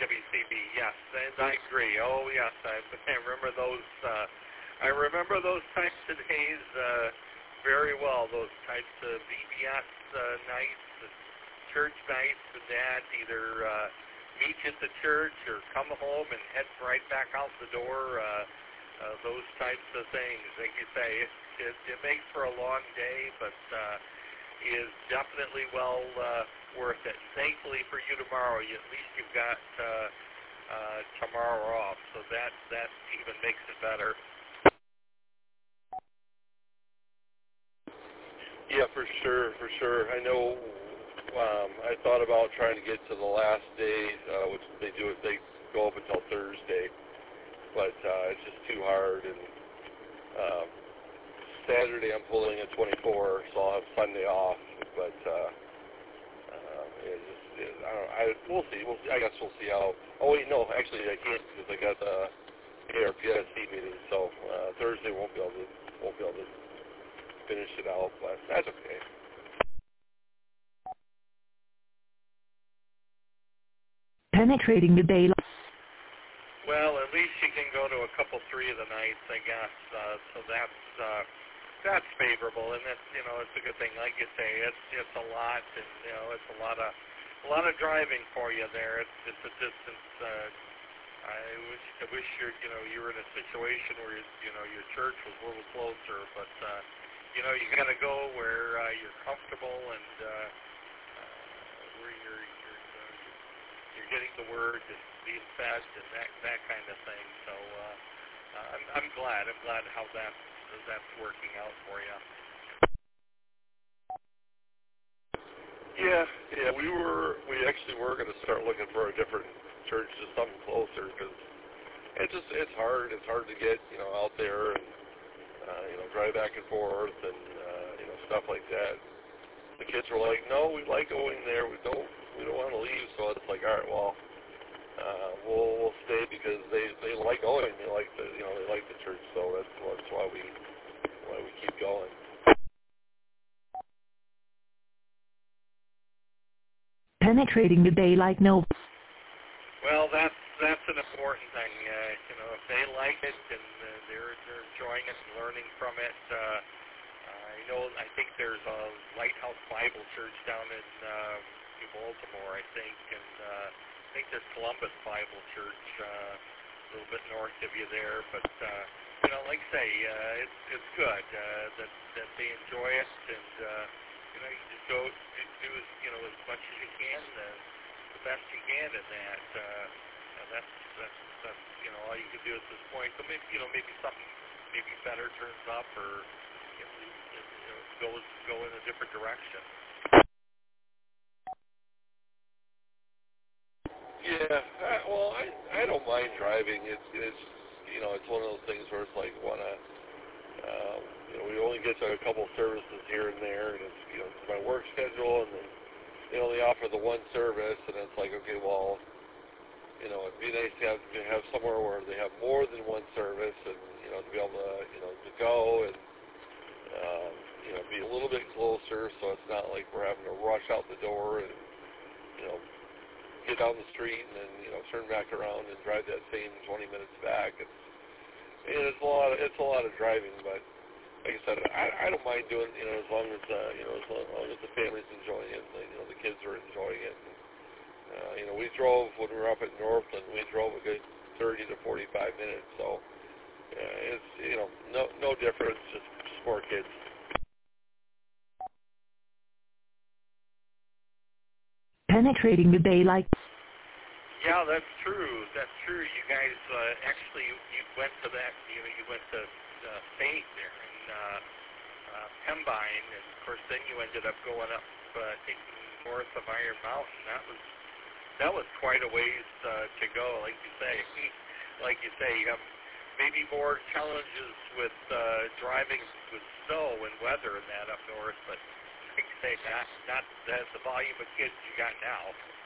WCB, yes, and I agree. Oh, yes, I remember those. I remember those types of days very well. Those types of VBS nights, and church nights, and that either meet you at the church or come home and head right back out the door. Those types of things, like you say, it makes for a long day, but is definitely well worth it. Thankfully for you tomorrow, at least you've got tomorrow off, so that even makes it better. Yeah, for sure. I know. I thought about trying to get to the last day, which they go up until Thursday, but it's just too hard. And Saturday I'm pulling a 24, so I'll have Sunday off. But we'll see. I guess we'll see how. Oh wait, no, actually I can't because I got the ARPSC meeting, so Thursday won't be able to finish it out. But that's okay. Penetrating the daylight. Well, at least you can go to a couple, three of the nights, I guess. So that's favorable, and that's it's a good thing. Like you say, it's a lot, and it's a lot of driving for you there. It's a distance. I wish you were in a situation where your church was a little closer, but you got to go where you're comfortable and where you're getting the word and being fed and that kind of thing. So I'm glad how that's working out for you. Yeah. We actually were going to start looking for a different church, just something closer, because it's hard. It's hard to get out there and drive back and forth and stuff like that. The kids were like, no, we like going there. We don't want to leave. So it's like, all right, well, we'll stay because they like going. They like the church. So that's why we keep going. Penetrating the daylight. No. Well, that's an important thing. If they like it and they're enjoying it and learning from it. I think there's a Lighthouse Bible Church down in New Baltimore, I think, and I think there's Columbus Bible Church a little bit north of you there. But like I say, it's good that they enjoy it, and you just go do as much as you can, the best you can in that. That's all you can do at this point. So maybe something better turns up, or go in a different direction. Yeah, I don't mind driving. It's one of those things where it's like we only get to a couple services here and there, and it's my work schedule, and then they only offer the one service, and it's like, okay, well, it'd be nice to have somewhere where they have more than one service, and to be able to go and be a little bit closer, so it's not like we're having to rush out the door and get down the street and then turn back around and drive that same 20 minutes back. It's a lot of driving, but like I said, I don't mind doing as long as the family's enjoying it, and the kids are enjoying it. And, we drove when we were up at Northland. We drove a good 30 to 45 minutes, so it's no difference, just more kids. Penetrating the daylight. Yeah, that's true. You guys actually you went to that. You went to Fate there in Pembine, and of course then you ended up going up north of Iron Mountain. That was quite a ways to go. Like you say, you have maybe more challenges with driving with snow and weather and that up north, but like you say, not the volume of kids you got now.